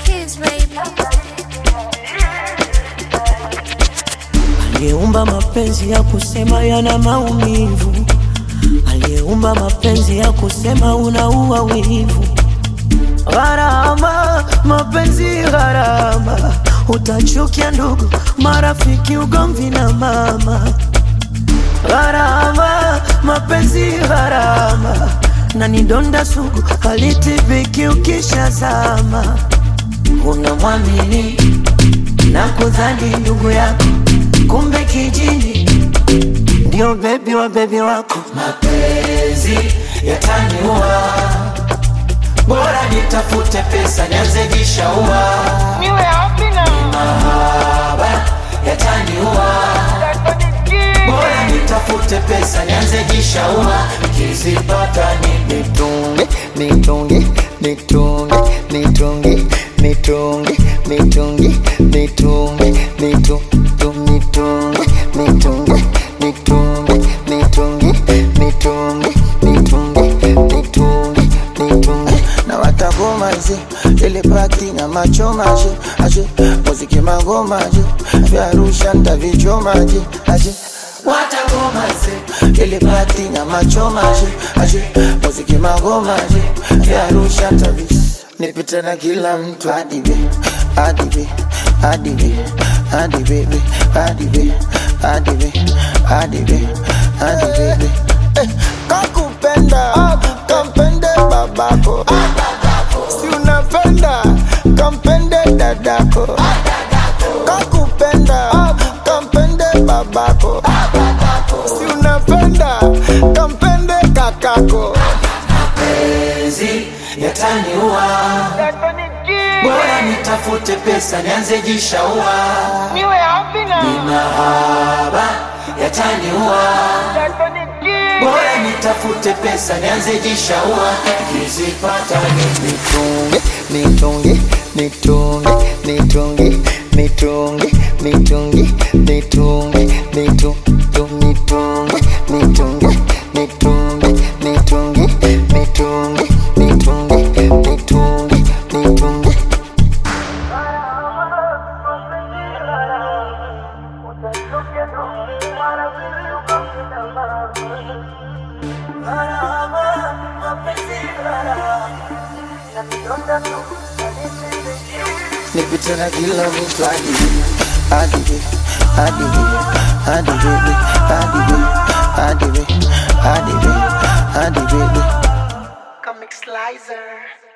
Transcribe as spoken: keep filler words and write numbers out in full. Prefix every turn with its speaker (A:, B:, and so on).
A: kiss, baby.
B: Aliyeumba mapenzi ya kusema yana maumivu, aliyeumba mapenzi ya kusema unaua wivu. Gharama, mapenzi gharama, utachukia ndugu, marafiki, ugomvi na mama. Gharama, mapenzi gharama, na ni donda sugu halitibiki ukishazama. Unamwamini na kudhani ndugu yako, kumbe kijini ndio baby wa baby wako.
C: Mapenzi yataniua, bora nitafute pesa nianze jishaua.
D: Niwe happy na
C: mahaba yataniua, bora nitafute pesa nianze jishaua. Nikizipata ni
E: nitunge, nitunge, nitunge, nitunge, nitunge, nitunge, nitunge, nitunge, nitunge, nitunge, nitunge, nitunge, nitunge, nitunge, nitunge, nitunge. Na watagoma zi, ile pati na macho maji, aje, muziki magoma aje, vya Arusha nitavichoma aje, aje. Watagoma zi, ile pati na macho maji, aje, muziki magoma aje, vya Arusha nitavichoma. Nipita na kila mtu hadi be, hadi be, hadi be, hadi baby, hadi be, hadi be, hadi be, hadi baby. Eh, kakupenda, kampende babako, si unapenda, kampende dadako. Kakupenda, kampende babako, si unapenda, kampende kakako.
C: mapenzi yataniua, bora nitafute pesa nianze jishaua.
D: niwe happy na
C: mahaba yataniua, bora nitafute pesa nianze jishaua. Nikizipata ni
E: Nitunge, nitunge, nitunge, nitunge, nitunge, nitunge, nitunge, nitunge, nitunge, nitunge, nitunge, nitunge, nitunge, nitunge, nitunge, nitunge. Nipita na kila mtu hadi hadi hadi hadi baby, hadi hadi hadi hadi baby.
D: Comic Slicer.